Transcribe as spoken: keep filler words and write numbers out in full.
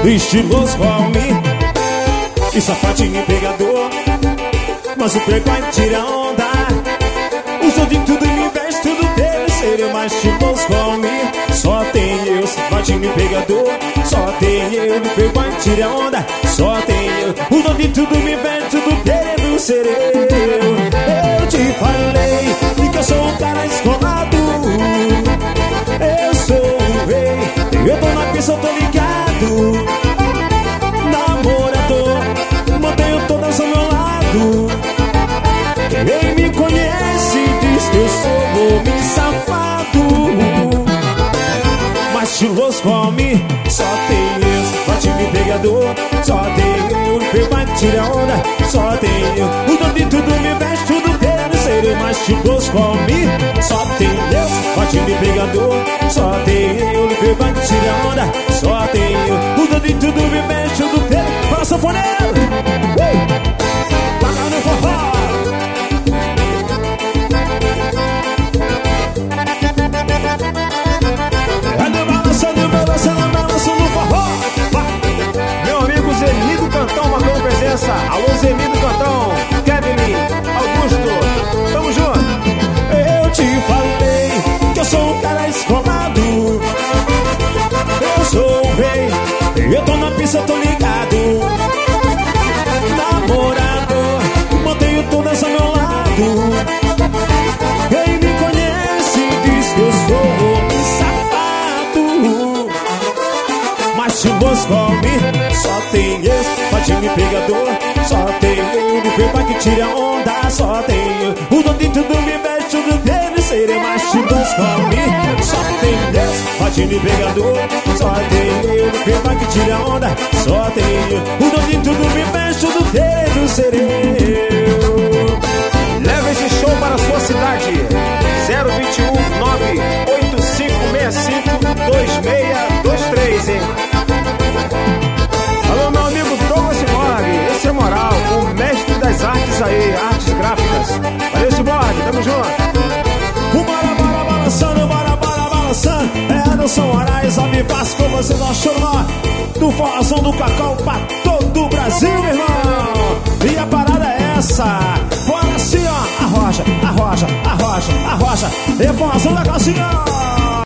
estiloso come e safadinho pegador, mas o playboy tira onda. Uso de tudo e me veste tudo dele. Seria mais estiloso come. Só tem eu, safadinho pegador. Só tem eu, no playboy tira onda. Só tem eu, uso de tudo e me veste tudo dele. Não ser eu. Eu te falei que eu sou um cara escolado. Eu sou um rei, eu tô na pista, eu tô ligado. Namorador, mantenho todas ao meu lado. Quem me conhece diz que eu sou homem safado. Mas estiloso come, só tem eu, safadinho pegador. Só tem eu, que vai tirar onda. Só tem eu, o dono de tudo me veste tudo dele. Seria mais estiloso come. Só tem eu, safadinho pegador. Só tem eu, que vai tirar onda. Só tem eu, o dono de tudo me veste tudo dele. Para sanfoneiro, uh! Toca no forró. Meu amigo Zenido Cantão marcou presença. Alô, Zenido Cantão, Kevin, Augusto, tamo junto. Eu te falei que eu sou um cara escolado. Eu sou o rei, eu tô na pista, eu tô ligado. Namorador, mantenho todas ao meu lado. Quem me conhece diz que eu sou homem safado. Mas estiloso come, só tem esse patinho pegador. Só tem eu, no peito que tira onda. Só tem eu, o dono de tudo me veste tudo dele. Serei mais estiloso come. Só tem esse patinho pegador. Só tem eu, no peito que tira onda. Só tem eu, o dono de tudo me veste tudo dele. Serei eu. Leva esse show para a sua cidade. Zero vinte e um, nove oito cinco seis cinco, dois seis dois três, hein? Alô, meu amigo Douglas Borg, esse é moral, o mestre das artes aí, artes gráficas. Valeu, Cyborg, tamo junto. O bora, bora, balançando, bora, bora, balançando. É Anderson Moraes, ao vivaço com você, nós choramos do forrozão do Cacau pra todo o Brasil, meu irmão. E a parada é essa. Bora assim, ó, arroja, arroja, arroja, arroja. E forrozão da calcinha.